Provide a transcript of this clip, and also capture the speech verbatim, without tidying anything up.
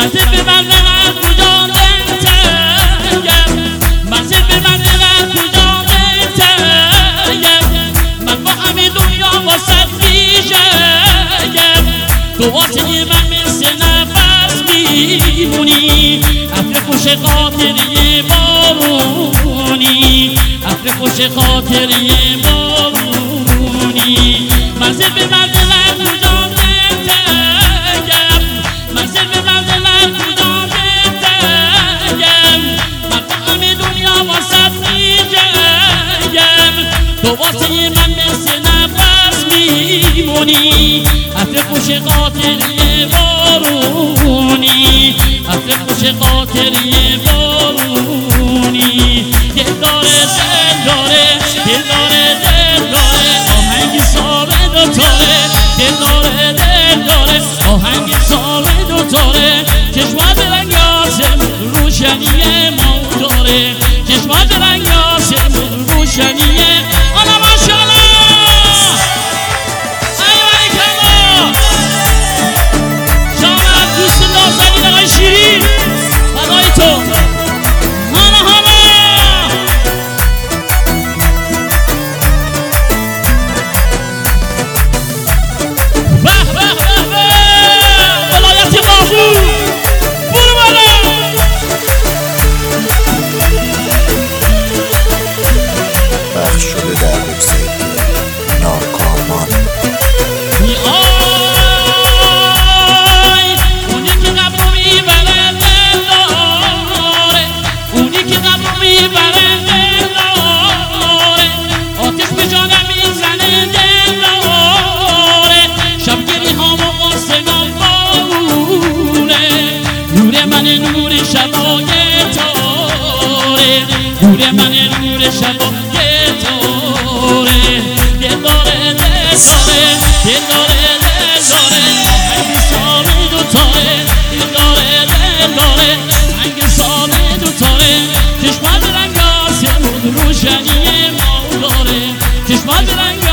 منزل به منزل کجا بهتریم منزل به منزل کجا بهتریم من با همه دنیا واسط میشم تو واسه من مثل نفس میمونی عطر خوش خاطری بارونی عطر خوش خاطری بارونی منزل به منزل کجا بهتریم منزل به منزل کجا بهتریم من با همه دنیا واسط میجنگم تو واسه من مثل نفس میمونی عطر خوش خاطری بارونی عطر خوش خاطری بارونی دل داره دل داره دل داره دل داره آهنگ ساله دوتاره دل داره دل داره آهنگ ساله دوتاره چشمات رنگ آسمون روشنی ما داره چشمات رنگ آسمون روشنی آلا ماشاءالله ایوانی کلا شامت دوست نازنین آقای شیرین فدای تو هانا هانا به به به به ولایت بازو برو بالا پخش شده در وبسایت ناکامان ای اونی که قبرو میبره دل داره اونی که قبرو میبره دل داره آتش به جانم میزنه دل داره شبگیری ها و قصگان بارونه نور من نور شبای تاره نور من نور شبای تاره دل داره دل داره دل داره دل داره آهنگ ساله دوتاره دل داره دل داره آهنگ ساله دوتاره چشمات رنگ آسمون روشنی ما داره چشمات رنگ